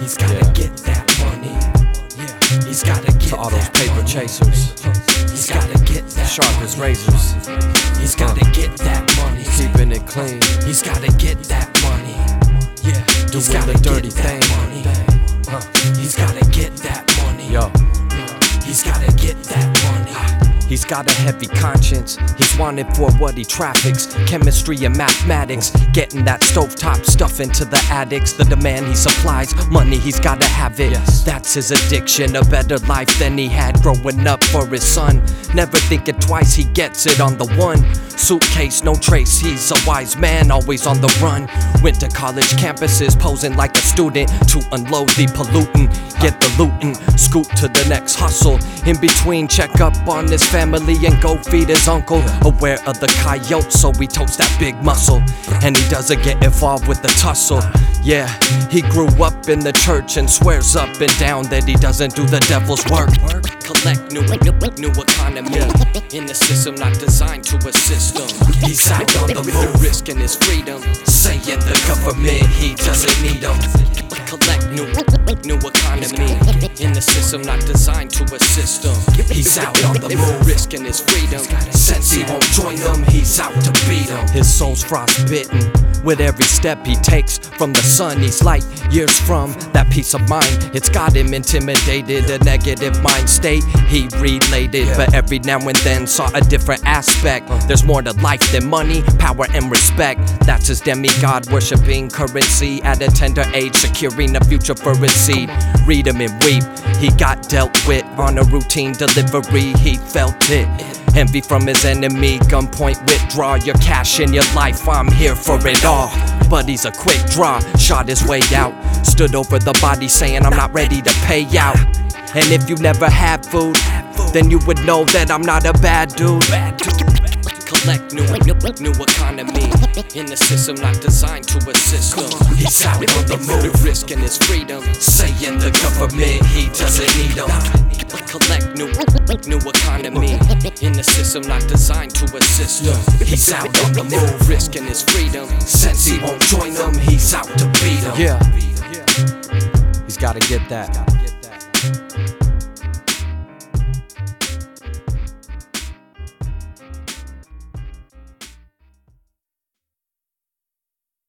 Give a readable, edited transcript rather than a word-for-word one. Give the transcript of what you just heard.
He's gotta get that money. Yeah, he's gotta get to all those paper money. chasers, He's gotta get that sharp as money. razors, He's gotta get that money. keeping it clean, He's gotta get that money. Yeah, he's doing gotta the dirty get that thing. money. He's gotta get that money. Yo. He's gotta get that money. He's got a heavy conscience, he's wanted for what he traffics. Chemistry and mathematics, getting that stovetop stuff into the addicts. The demand he supplies, money he's gotta have it. That's his addiction, a better life than he had growing up for his son. Never thinking twice, he gets it on the one. Suitcase, no trace, he's a wise man, always on the run. Went to college campuses, posing like a student to unload the pollutant. Get the lootin', scoot to the next hustle. In between, check up on his family and go feed his uncle. Aware of the coyote, so we toast that big muscle. And he doesn't get involved with the tussle. Yeah, he grew up in the church and swears up and down that he doesn't do the devil's work. Collect new economy in the system not designed to assist him. He's out on the move, risking his freedom, saying the government he doesn't need them. collect new economy in the system not designed to assist him. He's out on the move, risking his freedom. since he won't join them, he's out to beat them. His soul's frostbitten with every step he takes from the sun. He's light years from that peace of mind. It's got him intimidated, a negative mind state he related, but every now and then saw a different aspect. There's more to life than money, power and respect. That's his demigod worshipping currency at a tender age, securing a future for his seed. Read him and weep, he got dealt with on a routine delivery, he felt it. Envy from his enemy, gunpoint withdraw your cash and your life, I'm here for it all. But he's a quick draw, shot his way out, stood over the body saying I'm not ready to pay out. And if you never had food, then you would know that I'm not a bad dude. Collect new economy in the system not designed to assist him. He's out on the move, risking his freedom, saying the government he doesn't need them. collect new economy in the system not designed to assist him. He's out on the move, risking his freedom, since he won't join them, he's out to beat them. yeah. He's gotta get that.